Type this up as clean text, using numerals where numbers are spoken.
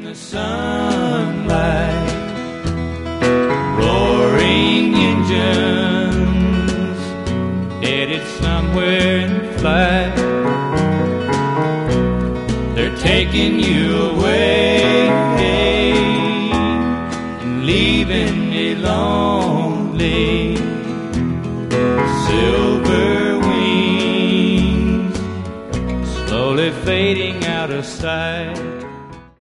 the sunlight, roaring engines headed somewhere in flight. They're taking you away and leaving me lonely. Silver wings slowly fading out of sight.